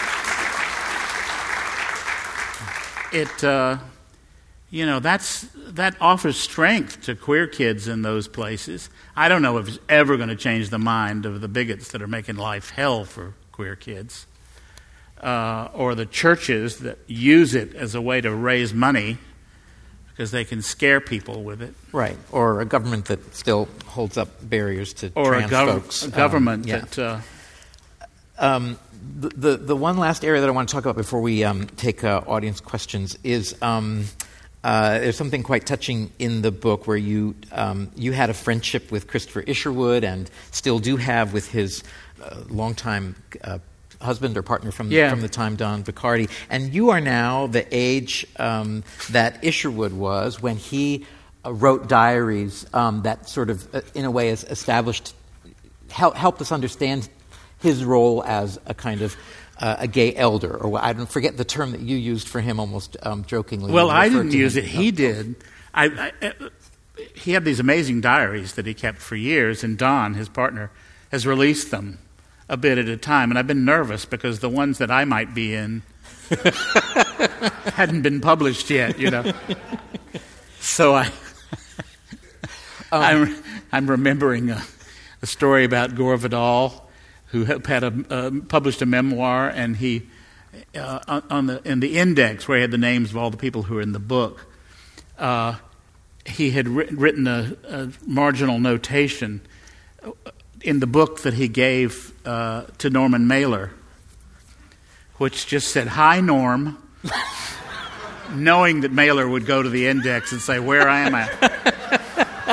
It, uh, you know, that's that offers strength to queer kids in those places. I don't know if it's ever going to change the mind of the bigots that are making life hell for queer kids, uh, or the churches that use it as a way to raise money because they can scare people with it. Right, or a government that still holds up barriers to or trans a, gov- folks. a government um, yeah. that... Uh, um, the, the the one last area that I want to talk about before we um, take uh, audience questions is um, uh, there's something quite touching in the book where you um, you had a friendship with Christopher Isherwood and still do have with his uh, longtime uh, husband or partner from, yeah. from the time, Don Vicardi. And you are now the age um, that Isherwood was when he uh, wrote diaries um, that sort of, uh, in a way, has established, help, helped us understand his role as a kind of uh, a gay elder, or I don't forget the term that you used for him, almost um, jokingly. Well, I didn't to use him. it. He did. I, I, he had these amazing diaries that he kept for years, and Don, his partner, has released them a bit at a time. And I've been nervous because the ones that I might be in hadn't been published yet, you know. So I, um, I'm, I'm remembering a, a story about Gore Vidal, who had a, uh, published a memoir, and he, uh, on the in the index where he had the names of all the people who were in the book, uh, he had writ- written a, a marginal notation in the book that he gave uh, to Norman Mailer, which just said, "Hi, Norm," knowing that Mailer would go to the index and say, "Where am I?"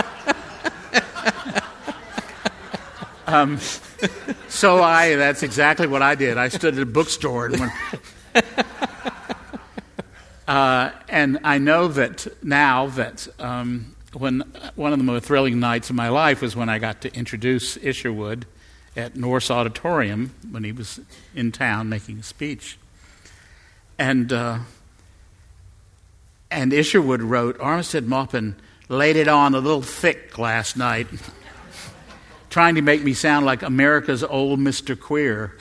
um, so I, that's exactly what I did. I stood at a bookstore and went... uh, and I know that now that um, when one of the most thrilling nights of my life was when I got to introduce Isherwood at Norse Auditorium when he was in town making a speech. And uh, and Isherwood wrote, "Armistead Maupin laid it on a little thick last night, trying to make me sound like America's old Mister Queer."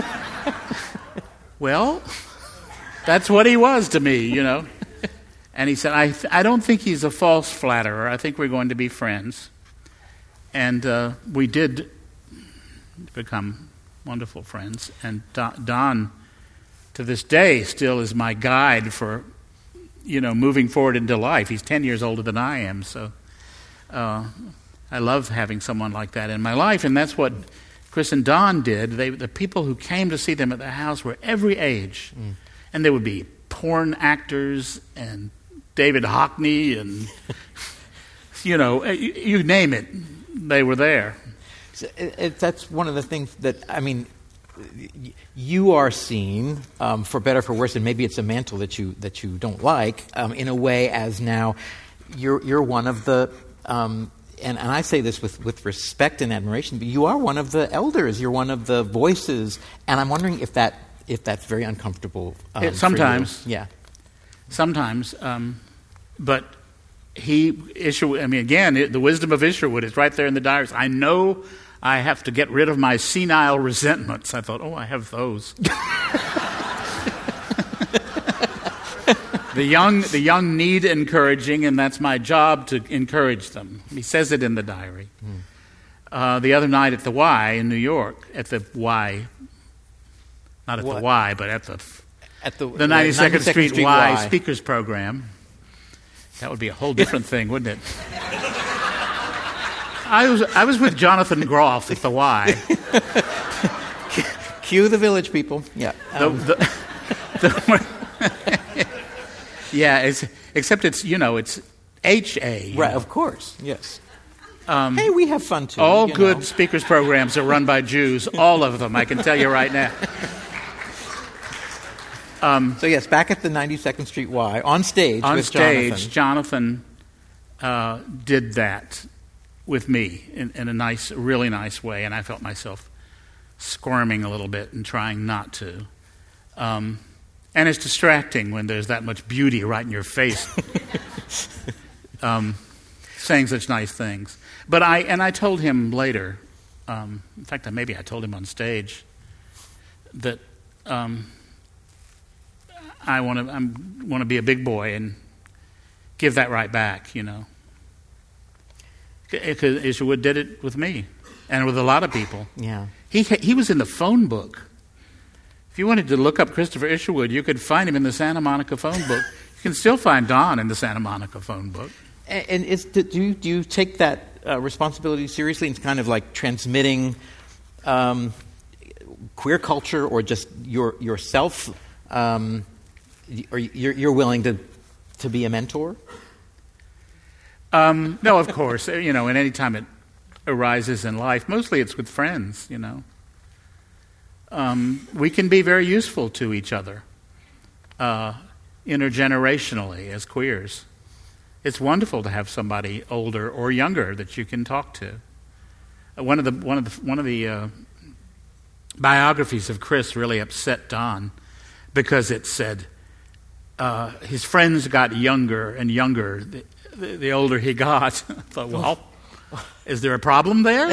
Well, that's what he was to me, you know. And he said, I th- I don't think he's a false flatterer. I think we're going to be friends. And uh, we did become wonderful friends. And Don, Don, to this day, still is my guide for, you know, moving forward into life. He's ten years older than I am, so... Uh, I love having someone like that in my life, and that's what Chris and Don did. They, the people who came to see them at the house were every age, mm. and there would be porn actors and David Hockney and, you know, you, you name it, they were there. So it, it, that's one of the things that, I mean, you are seen, um, for better or for worse, and maybe it's a mantle that you that you don't like, um, in a way as now you're you're one of the... Um, And, and I say this with, with respect and admiration, but you are one of the elders. You're one of the voices, and I'm wondering if that if that's very uncomfortable. Um, it, sometimes, for you. yeah, sometimes. Um, but he Isherwood. I mean, again, it, the wisdom of Isherwood is right there in the diaries. I know I have to get rid of my senile resentments. I thought, oh, I have those. The young, the young need encouraging, and that's my job to encourage them. He says it in the diary. Mm. Uh, the other night at the Y in New York, at the Y, not at what? the Y, but at the at the, the ninety-second Street, Street Y, Y Speakers Program. That would be a whole different thing, wouldn't it? I was I was with Jonathan Groff at the Y. Cue the Village People. Yeah. Um. The, the, the, Yeah, it's, except it's, you know, it's H A. Right, know. Of course, yes. Um, hey, we have fun, too. All you good know. speakers programs are run by Jews, all of them, I can tell you right now. Um, so, yes, back at the ninety-second Street Y, on stage on with stage, Jonathan. Jonathan uh, did that with me in, in a nice, really nice way, and I felt myself squirming a little bit and trying not to. Um And it's distracting when there's that much beauty right in your face, um, saying such nice things. But I and I told him later. Um, in fact, maybe I told him on stage. that um, I want to I want to be a big boy and give that right back, you know. Because Isherwood did it with me and with a lot of people. Yeah. He he was in the phone book. If you wanted to look up Christopher Isherwood, you could find him in the Santa Monica phone book. You can still find Don in the Santa Monica phone book. And, and is, do, you, do you take that uh, responsibility seriously in kind of like transmitting um, queer culture or just your yourself? Um, or you're, you're willing to, to be a mentor? Um, no, of course. You know, and any time it arises in life, mostly it's with friends, you know. Um, we can be very useful to each other, uh, intergenerationally as queers. It's wonderful to have somebody older or younger that you can talk to. Uh, one of the one of the one of the uh, biographies of Chris really upset Don because it said uh, his friends got younger and younger the, the, the older he got. I thought, well, is there a problem there?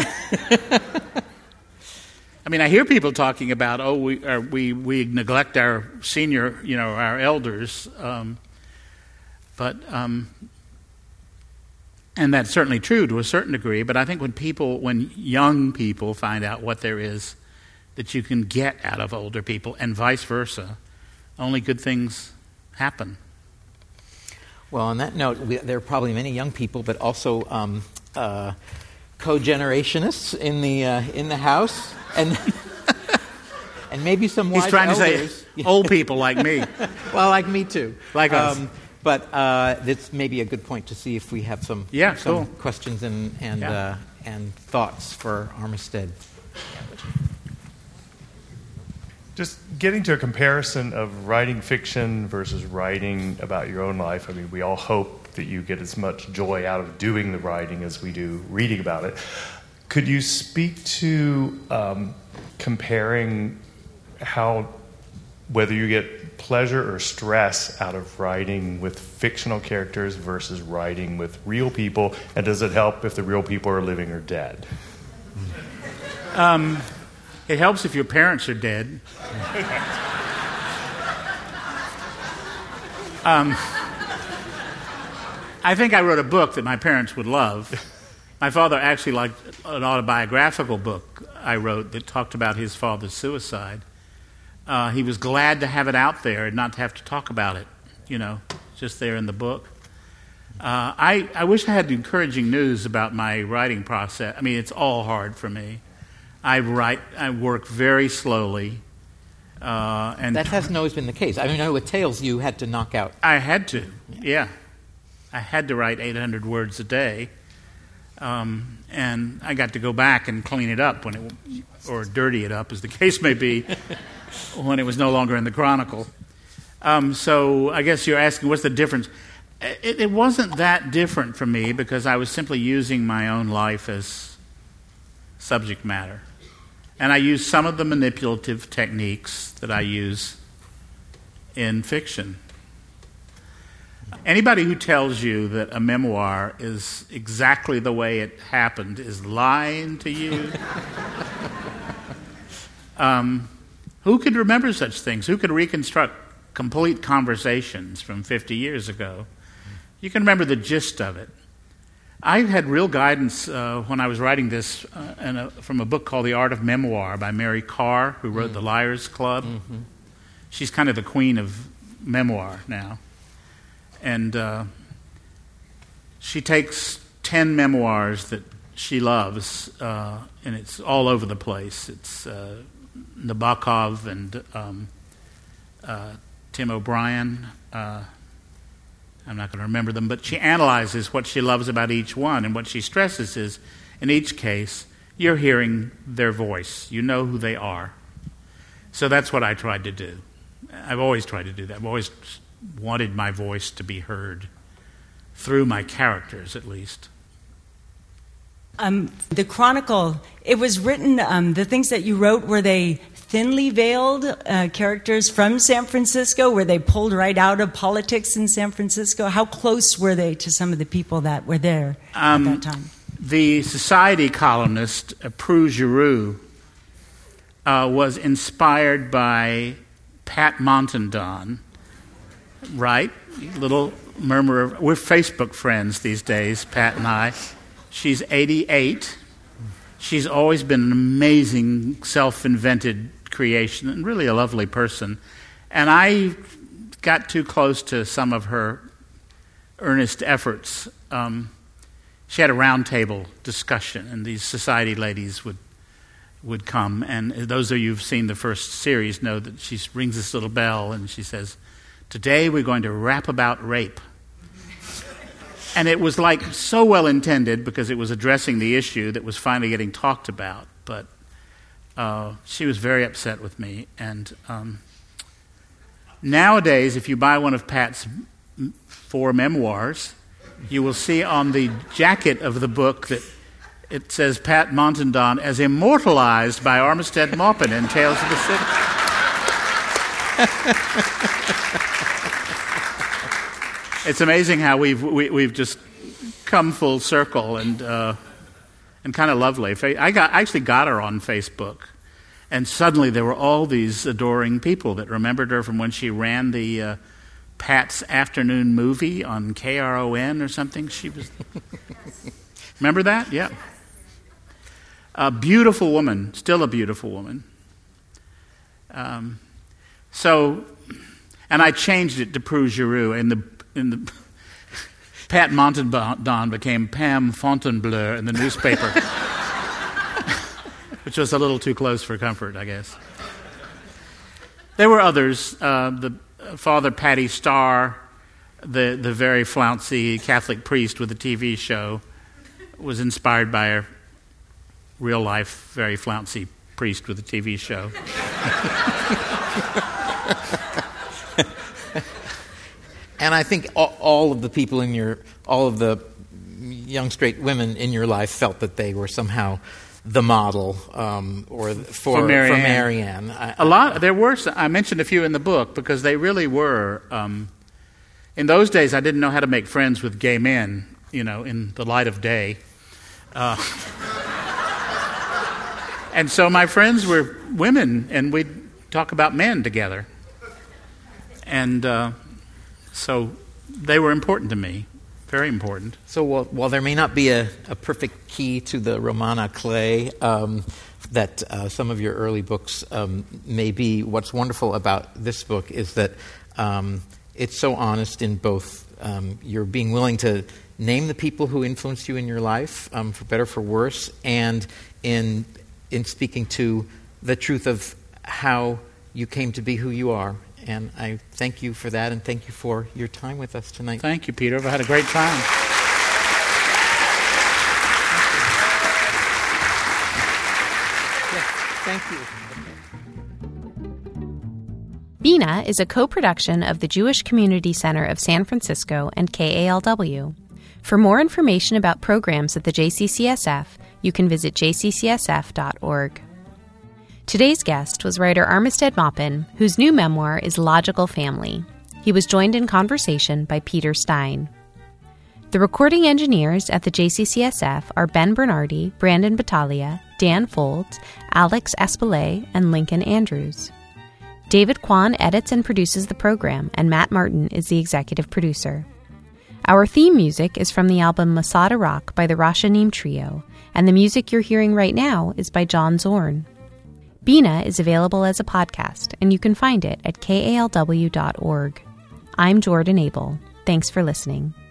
I mean, I hear people talking about, oh, we are, we we neglect our senior, you know, our elders, um, but um, and that's certainly true to a certain degree. But I think when people, when young people find out what there is that you can get out of older people, and vice versa, only good things happen. Well, on that note, we, there are probably many young people, but also um, uh, co-generationists in the uh, in the house. And and maybe some wise He's trying elders. to say old people like me. Well, like me too. Like us. Um, but uh, this may be a good point to see if we have some, yeah, some cool. questions and and, yeah. uh, and thoughts for Armistead. Just getting to a comparison of writing fiction versus writing about your own life. I mean, we all hope that you get as much joy out of doing the writing as we do reading about it. Could you speak to um, comparing how, whether you get pleasure or stress out of writing with fictional characters versus writing with real people, and does it help if the real people are living or dead? Um, it helps if your parents are dead. um, I think I wrote a book that my parents would love. My father actually liked an autobiographical book I wrote that talked about his father's suicide. Uh, he was glad to have it out there and not to have to talk about it, you know, just there in the book. Uh, I, I wish I had encouraging news about my writing process. I mean, it's all hard for me. I write, I work very slowly. Uh, and That hasn't always been the case. I mean, I know with Tales you had to knock out. I had to, yeah. I had to write eight hundred words a day. Um, and I got to go back and clean it up when it, or dirty it up, as the case may be, when it was no longer in the Chronicle. Um, so I guess you're asking, what's the difference? It, it wasn't that different for me because I was simply using my own life as subject matter. And I used some of the manipulative techniques that I use in fiction. Anybody who tells you that a memoir is exactly the way it happened is lying to you. um, who could remember such things? Who could reconstruct complete conversations from fifty years ago? You can remember the gist of it. I had real guidance uh, when I was writing this uh, in a, from a book called The Art of Memoir by Mary Karr, who wrote mm. The Liars Club. Mm-hmm. She's kind of the queen of memoir now. And uh, she takes ten memoirs that she loves, uh, and it's all over the place. It's uh, Nabokov and um, uh, Tim O'Brien. Uh, I'm not going to remember them, but she analyzes what she loves about each one, and what she stresses is, in each case, you're hearing their voice. You know who they are. So that's what I tried to do. I've always tried to do that. I've always wanted my voice to be heard, through my characters at least. Um, the Chronicle, it was written, um, the things that you wrote, were they thinly veiled uh, characters from San Francisco? Were they pulled right out of politics in San Francisco? How close were they to some of the people that were there um, at that time? The Society columnist, uh, Prue Giroux, uh, was inspired by Pat Montandon, right? Little murmur of, we're Facebook friends these days, Pat and I. She's eighty-eight. She's always been an amazing self-invented creation and really a lovely person. And I got too close to some of her earnest efforts. Um, she had a roundtable discussion, and these society ladies would would come. And those of you who've seen the first series know that she rings this little bell, and she says, "Today we're going to rap about rape." And it was like so well intended because it was addressing the issue that was finally getting talked about. But uh, she was very upset with me. And um, nowadays, if you buy one of Pat's four memoirs, you will see on the jacket of the book that it says Pat Montandon as immortalized by Armistead Maupin in Tales of the City. It's amazing how we've we, we've just come full circle and uh, and kind of lovely. I got I actually got her on Facebook, and suddenly there were all these adoring people that remembered her from when she ran the uh, Pat's Afternoon Movie on K R O N or something. She was remember that? Yeah, a beautiful woman, still a beautiful woman. Um, so, and I changed it to Prue Giroux in the. In the Pat Montandon became Pam Fontainebleau in the newspaper, which was a little too close for comfort, I guess. There were others. Uh, the Father Patty Starr, the the very flouncy Catholic priest with a T V show, was inspired by a real life, very flouncy priest with a T V show. And I think all, all of the people in your, all of the young straight women in your life felt that they were somehow the model um, or for, for Marianne. For Marianne. I, a lot. There were. I mentioned a few in the book because they really were. Um, in those days, I didn't know how to make friends with gay men. You know, in the light of day. Uh, and so my friends were women, and we'd talk about men together. And. Uh, So they were important to me, very important. So while, while there may not be a, a perfect key to the Romana clay um, that uh, some of your early books um, may be, what's wonderful about this book is that um, it's so honest in both um, your being willing to name the people who influenced you in your life, um, for better, for worse, and in in speaking to the truth of how you came to be who you are. And I thank you for that, and thank you for your time with us tonight. Thank you, Peter. I've had a great time. Yes, thank you. Bina is a co-production of the Jewish Community Center of San Francisco and K A L W. For more information about programs at the J C C S F, you can visit j c c s f dot org. Today's guest was writer Armistead Maupin, whose new memoir is Logical Family. He was joined in conversation by Peter Stein. The recording engineers at the J C C S F are Ben Bernardi, Brandon Battaglia, Dan Folds, Alex Espelay, and Lincoln Andrews. David Kwan edits and produces the program, and Matt Martin is the executive producer. Our theme music is from the album Masada Rock by the Rashanim Trio, and the music you're hearing right now is by John Zorn. Bina is available as a podcast, and you can find it at k a l w dot org. I'm Jordan Abel. Thanks for listening.